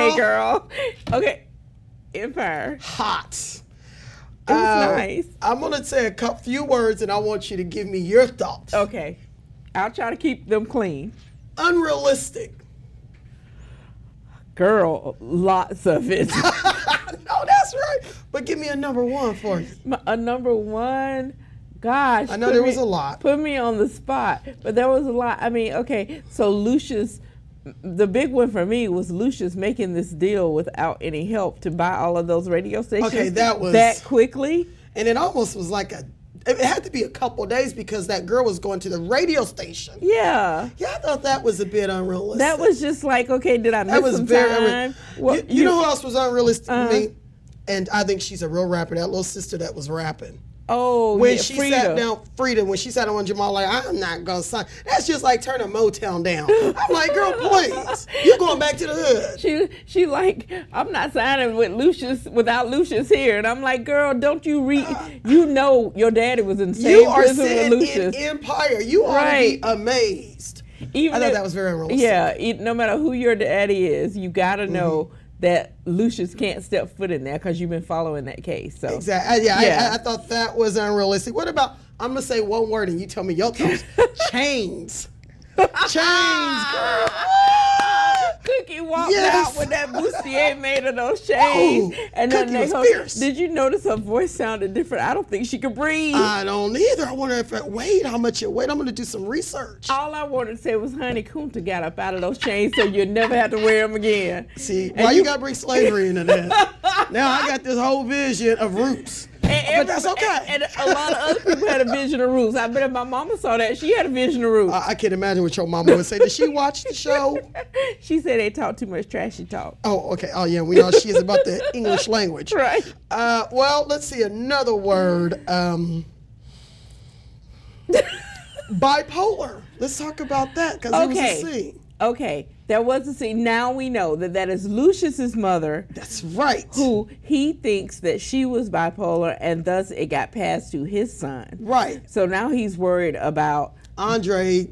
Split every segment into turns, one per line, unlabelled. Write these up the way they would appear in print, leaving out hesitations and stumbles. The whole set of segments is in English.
Okay, girl. Okay. Empire.
Hot.
It was nice.
I'm going to say a few words, and I want you to give me your thoughts.
Okay. I'll try to keep them clean.
Unrealistic.
Girl, lots of it.
No, that's right. But give me a number one for you.
A number one, gosh.
I know there was a lot.
Put me on the spot, but there was a lot. I mean, okay, so Lucius, the big one for me was Lucius making this deal without any help to buy all of those radio stations.
Okay, that was
that quickly.
And it almost was like it had to be a couple of days because that girl was going to the radio station.
Yeah.
Yeah, I thought that was a bit unrealistic.
That was just like, okay, did I miss some time?
Well, you know who else was unrealistic to me? And I think she's a real rapper, that little sister that was rapping.
Oh,
when
yeah,
she
Frida.
sat down, Frida, when she sat down on Jamal, like, I'm not going to sign. That's just like turning Motown down. I'm like, girl, please. You're going back to the hood.
She like, I'm not signing with Lucius without Lucius here. And I'm like, girl, don't you read? You know your daddy was in the same prison with Lucius.
In Empire. You ought to be amazed. I thought that was very unrealistic.
Yeah, no matter who your daddy is, you got to know that Lucius can't step foot in there because you've been following that case. So
exactly. I thought that was unrealistic. What about, I'm going to say one word and you tell me your thoughts. Chains. Chains, girl.
Cookie walked out with that bustier made of those chains. And then did you notice her voice sounded different? I don't think she could breathe.
I don't either. I wonder if it weighed, how much it weighed. I'm going to do some research.
All I wanted to say was, honey, Kunta got up out of those chains so you'll never have to wear them again.
See, why you got to bring slavery into this? Now I got this whole vision of Roots. But that's okay.
And a lot of other people had a vision of Roots. I bet if my mama saw that, she had a vision of Roots.
I can't imagine what your mama would say. Did she watch the show?
She said they talk too much trashy talk.
Oh, okay. Oh, yeah. We know she is about the English language.
Right.
Well, let's see another word. Bipolar. Let's talk about that because it was a scene.
Okay, there was a scene. Now we know that is Lucius's mother.
That's right.
Who he thinks that she was bipolar, and thus it got passed to his son.
Right.
So now he's worried about
Andre's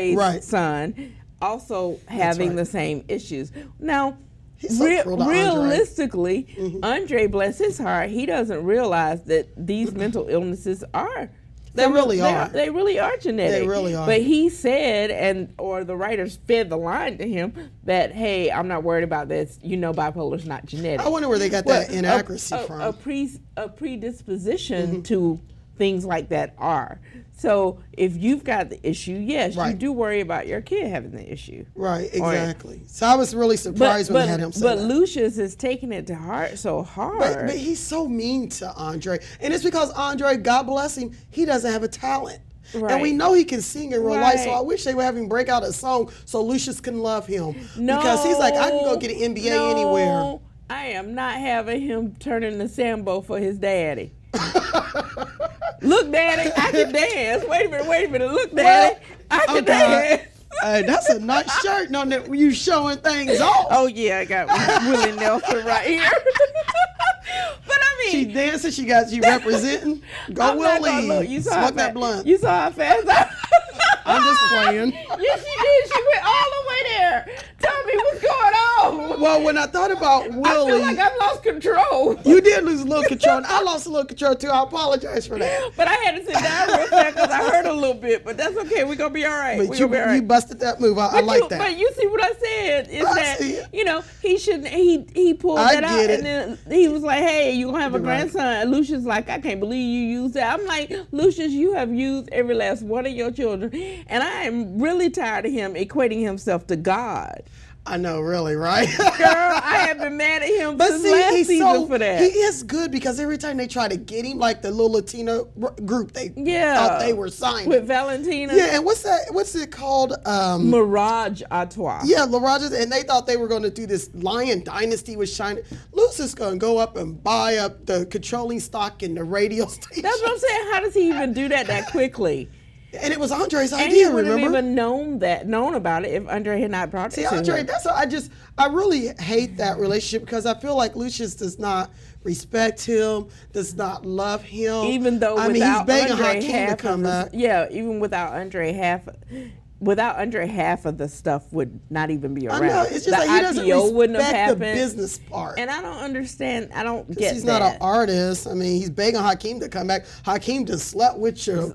son also having the same issues. Now,
he's so cruel to
realistically, Andre, bless his heart, he doesn't realize that these mental illnesses are.
They really are.
They really are genetic.
They really are.
But he said, or the writers fed the line to him that, hey, I'm not worried about this. You know, bipolar's not genetic.
I wonder where they got that inaccuracy from.
A predisposition to things like that are. So if you've got the issue, yes, you do worry about your kid having the issue.
Right, exactly. So I was really surprised when I had him say that.
But Lucius is taking it to heart so hard.
But he's so mean to Andre. And it's because Andre, God bless him, he doesn't have a talent. Right. And we know he can sing in real life, so I wish they would have him break out a song so Lucius can love him.
No,
because he's like, I can go get an MBA anywhere.
I am not having him turning the Sambo for his daddy. Look, Daddy, I can dance. Wait a minute. Look, Daddy, I can dance.
Hey, that's a nice shirt on that you showing things off.
Oh, yeah, I got Willie Nelson right here. But I mean,
she's dancing, she got you representing. Go Willie.
You
smoke that blunt.
You saw how fast
I'm just playing.
Yes, she did. She went all the way there. Tell me what's going on.
Well, when I thought about Willie,
I feel like I lost control.
You did lose a little control. I lost a little control too. I apologize for that.
But I had to sit down real fast because I heard a little bit. But that's okay. We're gonna be all right.
But you busted that move. I like that.
But you see what I said is that he shouldn't. He pulled that out, and then he was like, "Hey, you gonna have a grandson?" And Lucius like, "I can't believe you used that." I'm like, Lucius, you have used every last one of your children, and I am really tired of him equating himself to God.
I know, really, right?
Girl, I have been mad at him since last season for that.
He is good because every time they try to get him, like the little Latino group, they thought they were signing.
With Valentina?
Yeah, and what's it called?
Mirage Artois.
Yeah, Mirage, and they thought they were going to do this Lion Dynasty with China. Lucius going to go up and buy up the controlling stock in the radio station.
That's what I'm saying. How does he even do that quickly?
And it was Andre's idea,
and he
remember?
He wouldn't have known about it if Andre had not brought it to
Andre,
him.
that's what I really hate that relationship because I feel like Lucius does not respect him, does not love him.
Even though
he's begging Hakeem to come back.
Yeah, even without Andre, without Andre, half of the stuff would not even be around.
I know, it's just
the
like he doesn't
IPO wouldn't have
respect the
happened.
business part.
And I don't understand. I don't get
he's
that.
not an artist. I mean, he's begging Hakeem to come back. Hakeem just slept with your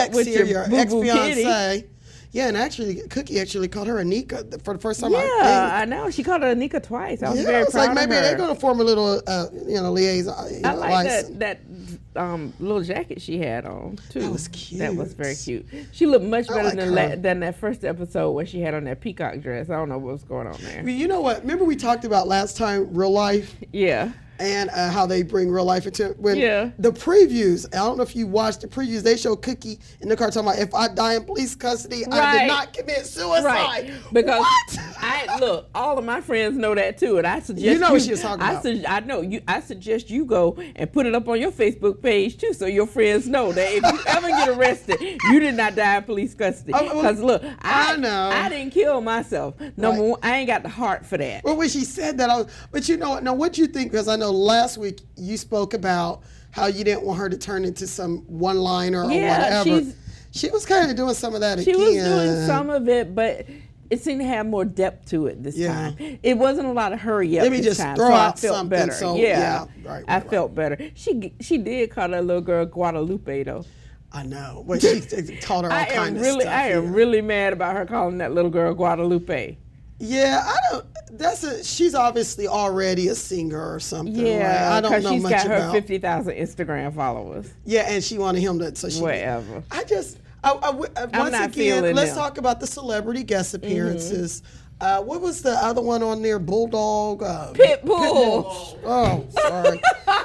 ex-fiancé. Yeah, and actually, Cookie actually called her Anika for the first time.
I know. She called her Anika twice. I was very proud of her.
Maybe they're going to form a little, liaison.
I like that little jacket she had on too.
That was cute.
That was very cute. She looked much better than that first episode where she had on that peacock dress. I don't know what was going on there.
You know what? Remember we talked about last time real life?
Yeah.
And how they bring real life into it. The previews, I don't know if you watched the previews, they show Cookie in the car talking about, if I die in police custody, I did not commit suicide. Right.
Because all of my friends know that too, and I suggest
what she was talking about.
I know you. I suggest you go and put it up on your Facebook page too, so your friends know that if you ever get arrested, you did not die in police custody. Because I know I didn't kill myself. Number one, I ain't got the heart for that.
Well, when she said that, but you know what? Now, what you think? Because I know last week you spoke about how you didn't want her to turn into some one-liner or whatever. She was kind of doing some of that again.
She was doing some of it, but it seemed to have more depth to it this time. It wasn't a lot of hurry up.
Let me just throw out something.
Better.
So,
I felt better. She did call that little girl Guadalupe though.
I know. Well, she taught her all kinds of stuff.
I am really mad about her calling that little girl Guadalupe.
Yeah, I don't. She's obviously already a singer or something.
Yeah,
right? I don't know
much
much
about.
She's got her
50,000 Instagram followers.
Yeah, and she wanted him to. So she.
Whatever.
Once again, let's talk about the celebrity guest appearances. What was the other one on there? Bulldog.
Pitbull.
Oh, sorry.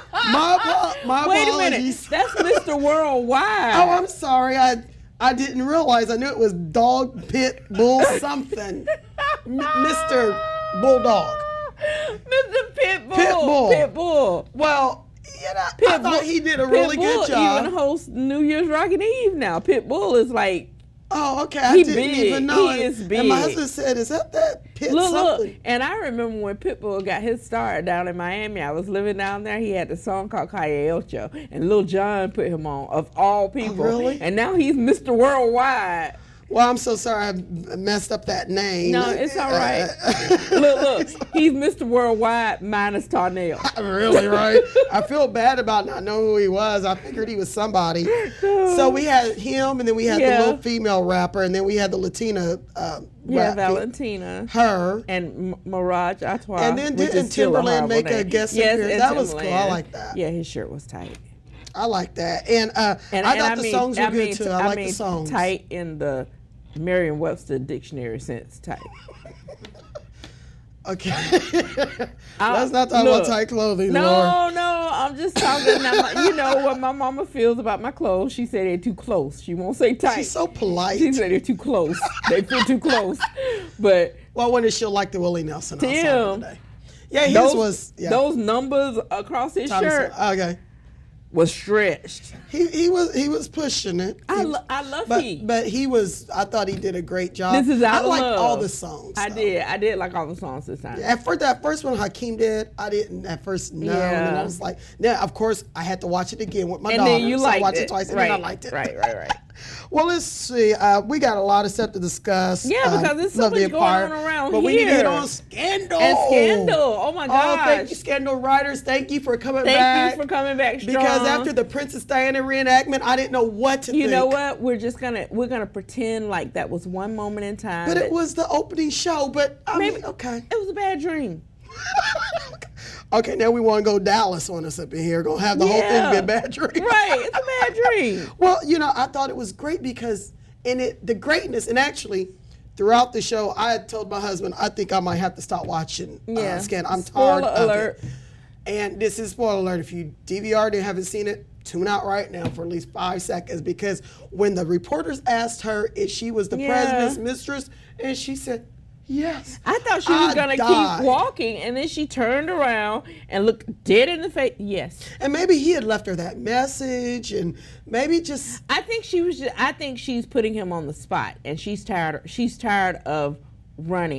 my
Wait
apologies.
a minute. That's Mr. Worldwide.
Oh, I'm sorry. I didn't realize. I knew it was Dog, Pit, Bull, something. Mr. Bulldog.
Mr. Pitbull.
Well, I thought he did a really good job.
Pitbull even hosts New Year's Rockin' Eve now. Pitbull is like...
Oh, okay. I didn't even know.
He is big.
And my husband said, is that Pit something?
Look. And I remember when Pitbull got his start down in Miami, I was living down there. He had the song called Calle Ocho. And Lil Jon put him on, of all people.
Oh, really?
And now he's Mr. Worldwide.
Well, I'm so sorry I messed up that name.
No, it's all right. Look, he's Mr. Worldwide minus Tarnell.
Really, right? I feel bad about not knowing who he was. I figured he was somebody. So we had him, and then we had the little female rapper, and then we had the Latina
Valentina.
Her.
And Mirage Artois.
And then didn't Timberland make a guest appearance? That was cool. I like that.
Yeah, his shirt was tight.
I like that. And I thought the songs were good, too. I like the songs.
Tight in the Merriam-Webster dictionary sense, tight.
Okay. Let's not talk about tight clothing, Lord.
No, I'm just talking. You know what my mama feels about my clothes. She said they're too close. She won't say tight.
She's so polite.
She said they're too close. They fit too close. But
well, I wonder if she'll like the Willie Nelson
Tim,
today. Yeah, his was. Yeah.
Those numbers across his shirt.
Okay.
Was stretched.
He was pushing it.
I love Heat.
But he was. I thought he did a great job.
This is out of love.
I liked all the songs.
I did like all the songs this time.
Yeah, that first one Hakeem did, I didn't at first know. Yeah. And then I was like, now of course I had to watch it again with my daughter.
And then you liked
I watched it twice, and then I liked it.
Right.
Well, let's see. We got a lot of stuff to discuss.
Yeah, because there's so much going on around
but
here.
But we need to hit on Scandal.
And Scandal. Oh, my gosh.
Oh, thank you, Scandal writers. Thank you for coming back.
Thank you for coming back strong.
Because after the Princess Diana reenactment, I didn't know what to think.
You know what? We're gonna pretend like that was one moment in time.
But it was the opening show. But I mean, okay.
It was a bad dream.
Okay, now we want to go Dallas on us up in here. Gonna have the whole thing be a bad dream.
Right, it's a bad dream.
Well, I thought it was great because the greatness, and actually throughout the show, I had told my husband I think I might have to stop watching Scandal. I'm tired of it. And this is spoiler alert. If you DVR'd and haven't seen it, tune out right now for at least 5 seconds, because when the reporters asked her if she was the president's mistress, and she said, yes.
I thought she was going to keep walking, and then she turned around and looked dead in the face. Yes.
And maybe he had left her that message, and maybe just...
I think she's putting him on the spot, and she's tired of running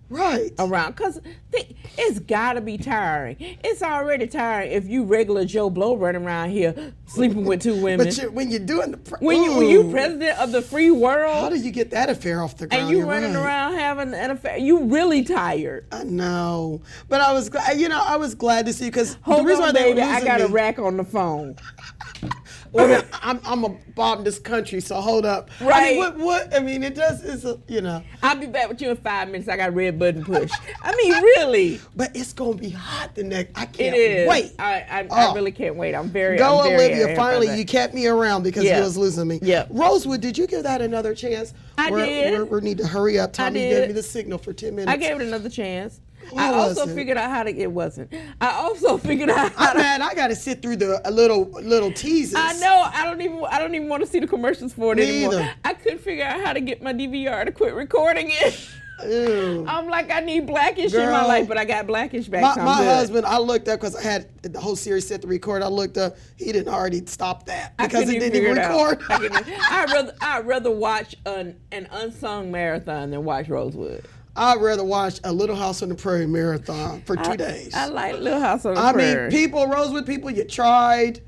Right.
Around, because it's got to be tiring. It's already tiring if you regular Joe Blow running around here sleeping with 2 women.
But when you're doing
when you president of the free world,
how do you get that affair off the ground?
And you running around having an affair, you really tired.
I know, but I was glad. I was glad to see because
the reason why baby, I got a rack on the phone.
Well, I'm a bomb this country, so hold up.
Right.
I mean, what? I mean, it does.
I'll be back with you in 5 minutes. I got a red button push. I mean, really.
But it's gonna be hot the next. I can't wait.
I really can't wait. I'm very.
Olivia. Finally, you kept me around because you was losing me.
Yeah.
Rosewood, did you give that another chance?
I did.
We need to hurry up. Tommy gave me the signal for 10 minutes.
I gave it another chance. I also figured out how to. It wasn't. I also figured out.
I got to sit through the little teasers.
I know. I don't even want to see the commercials for it anymore.
Either.
I couldn't figure out how to get my DVR to quit recording it.
Ew.
I'm like, I need Blackish in my life, but I got Blackish back.
My husband, I looked up because I had the whole series set to record. I looked up, he didn't already stop that because he didn't even record.
I'd rather watch an unsung marathon than watch Rosewood.
I'd rather watch a Little House on the Prairie marathon for 2 days.
I like Little House on the Prairie.
I mean, Rosewood people, you tried,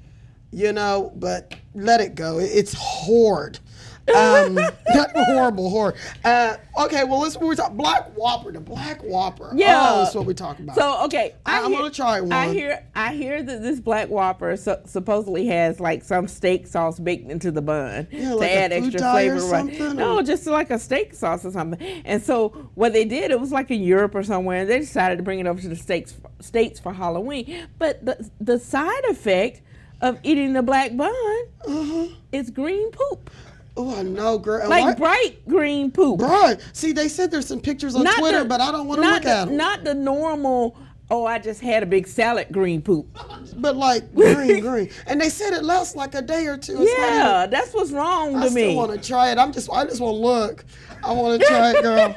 but let it go. It's hard. Not horrible. Okay, well, we're talking Black Whopper, the Black Whopper.
Yeah,
that's what we're talking about.
So, okay,
I'm gonna try one.
I hear that this Black Whopper supposedly has like some steak sauce baked into the bun to add extra flavor.
Or something,
no, just like a steak sauce or something. And so what they did, it was like in Europe or somewhere, and they decided to bring it over to the States for Halloween. But the side effect of eating the black bun is green poop.
Oh, I know, girl.
Like bright green poop.
Right. See, they said there's some pictures on Twitter, but I don't want to look at them.
Not the normal, I just had a big salad green poop.
But like green. And they said it lasts like a day or two.
It's that's what's wrong to me.
I still want to try it. I just want to look. I want to try it, girl.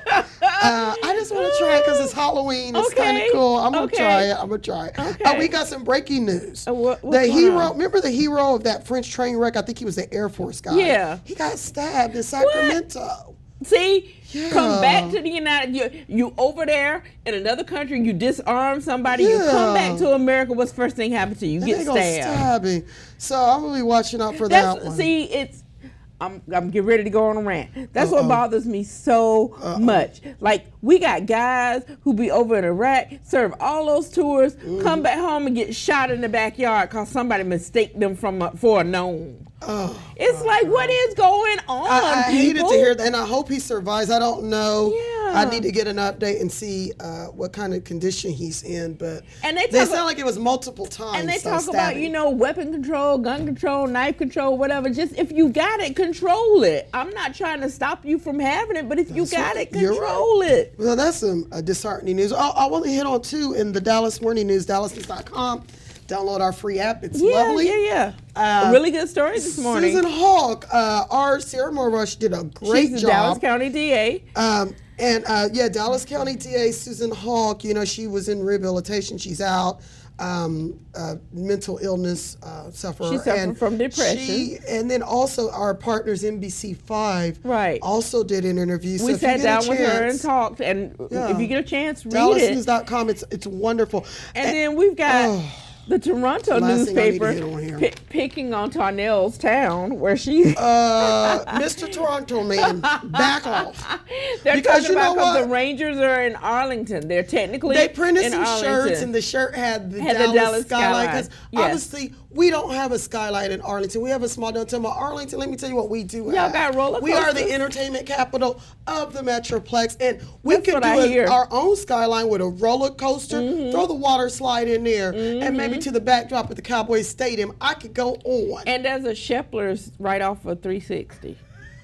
I just want to try it because it's Halloween. It's kind of cool. I'm going to try it.
Okay.
We got some breaking news. Remember the hero of that French train wreck? I think he was the Air Force guy.
Yeah.
He got stabbed in Sacramento.
What? See, come back to the United. You over there in another country. You disarm somebody. You come back to America. What's the first thing happens to you? You get stabbed.
So I'm gonna be watching out for that one.
See, I'm getting ready to go on a rant. That's what bothers me so much. Like, we got guys who be over in Iraq, serve all those tours, come back home and get shot in the backyard because somebody mistake them for a gnome. It's like, what is going on?
I hated to hear that, and I hope he survives. I don't know. Yeah. I need to get an update and see what kind of condition he's in. But they sound like it was multiple times.
And they talk about, weapon control, gun control, knife control, whatever. Just if you got it, control it. I'm not trying to stop you from having it, but if you got it, control it.
Well, that's some disheartening news. I want to hit on, too, in the Dallas Morning News, dallasnews.com. Download our free app. It's lovely.
Yeah. A really good story this morning.
Susan Hawk, our Sarah Morrush did a great job.
She's the Dallas County DA.
Dallas County DA Susan Hawk, she was in rehabilitation. She's out. Mental illness sufferer.
She suffered from depression.
And then also our partners, NBC5, also did an interview.
We sat down with her and talked. And if you get a chance, read
DallasNews.com. It's wonderful.
And then we've got... the Toronto newspaper picking on Tarnell's town, where she...
Mr. Toronto man, back off.
They're talking about the Rangers are in Arlington. They're technically
They printed some
Arlington.
Shirts, and the shirt had the Dallas skyline. Because obviously, we don't have a skyline in Arlington. We have a small downtown. But Arlington, let me tell you what we do have.
Got roller coasters.
We are the entertainment capital of the Metroplex. And we can do our own skyline with a roller coaster, throw the water slide in there, and maybe to the backdrop at the Cowboys Stadium. I could go on.
And there's a Shepler's right off of 360.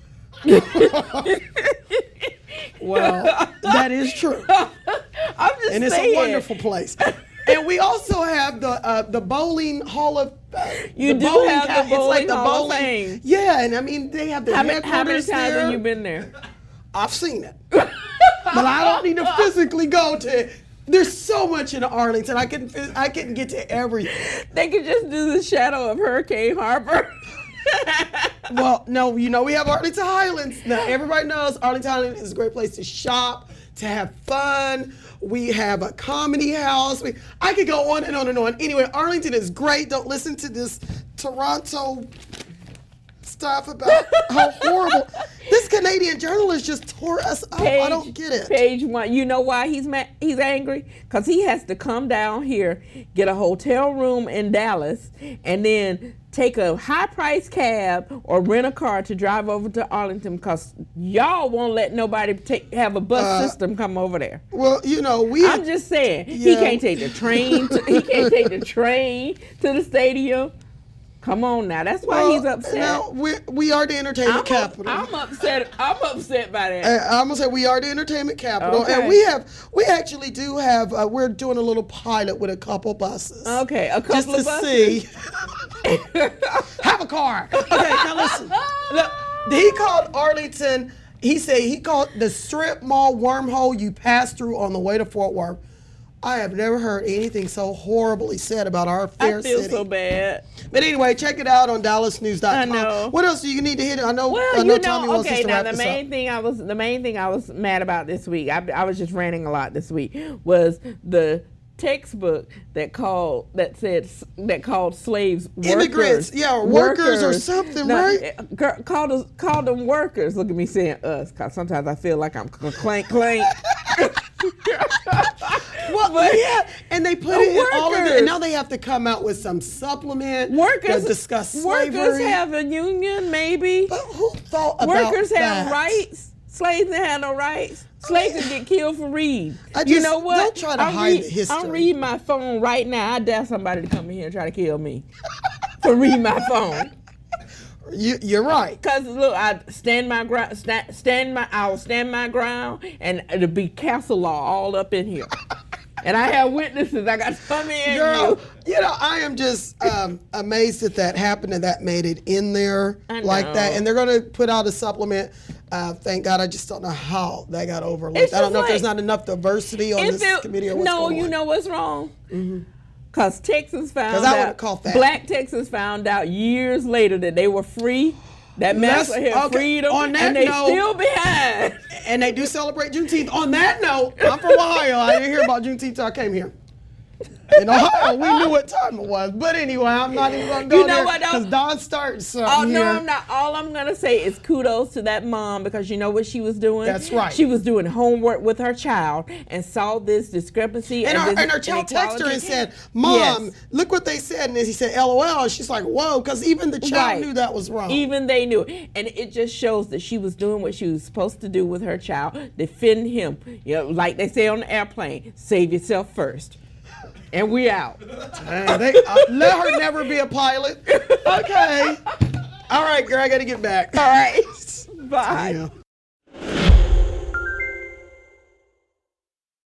Well, that is true.
I'm just saying.
And it's a wonderful place. And we also have the bowling hall of
you do have the bowling hall of fame.
Yeah, and I mean they have the headquarters
How many times
there.
have you been there?
I've seen it, but I don't need to physically go to. There's so much in Arlington. I couldn't get to everything.
They could just do the shadow of Hurricane Harbor.
Well, no, we have Arlington Highlands. Now, everybody knows Arlington Highlands is a great place to shop, to have fun. We have a comedy house. I could go on and on and on. Anyway, Arlington is great. Don't listen to this Toronto stuff about how horrible. This Canadian journalist just tore us up. I don't get it.
Page one. You know why he's angry? Because he has to come down here, get a hotel room in Dallas, and then take a high-priced cab or rent a car to drive over to Arlington because y'all won't let nobody have a bus system come over there.
Well, I'm
just saying, he can't take the train. He can't take the train to the stadium. Come on now, that's why he's upset.
Now, we are the entertainment capital.
I'm upset by that.
I'm gonna say we are the entertainment capital, and we actually do have. We're doing a little pilot with a couple buses.
Okay, a couple
just
of
buses. See. Have a car. Okay, now listen. Look, he called Arlington. He said he called the strip mall wormhole you pass through on the way to Fort Worth. I have never heard anything so horribly said about our fair city.
I feel so bad.
But anyway, check it out on DallasNews.com.
I know.
What else do you need to hit? I know Tommy wants us to wrap this up.
The main thing I was mad about this week, I was just ranting a lot this week, was the textbook that called slaves workers.
Immigrants, workers or something, right?
Called them workers. Look at me saying us, because sometimes I feel like I'm clank.
And they put it in all of it, and now they have to come out with some supplement to discuss slavery.
Workers have a union, maybe.
But who thought about that?
Workers have rights. Slaves didn't have no rights. Slaves could get killed for reading.
You know what? Don't try to hide the history.
I'm reading my phone right now. I dare somebody to come in here and try to kill me for reading my phone.
You're right.
Cause look, I stand my ground. I'll stand my ground, and it'll be castle law all up in here. And I have witnesses. I got some in.
Girl, I am just amazed that happened and that made it in there like that. And they're going to put out a supplement. Thank God. I just don't know how that got overlooked. I don't know if there's not enough diversity on this committee or what's going on.
No, you know what's wrong? Mm-hmm. Because Texas found
out,
Black Texans found out years later that they were free. That Massa had freed them, and they still behind.
And they do celebrate Juneteenth. On that note, I'm from Ohio. I didn't hear about Juneteenth until I came here. In Ohio, we knew what time it was. But anyway, I'm not even going to go there because Dawn starts something
here. No, I'm not. All I'm going to say is kudos to that mom, because you know what she was doing?
That's right.
She was doing homework with her child and saw this discrepancy.
And her child texted her and said, Mom, look what they said. And he said, LOL. And she's like, whoa, because even the child knew that was wrong.
Even they knew. And it just shows that she was doing what she was supposed to do with her child, defend him. Like they say on the airplane, save yourself first. And we out.
Dang, let her never be a pilot. Okay. All right, girl, I got to get back.
All right. Bye. Damn.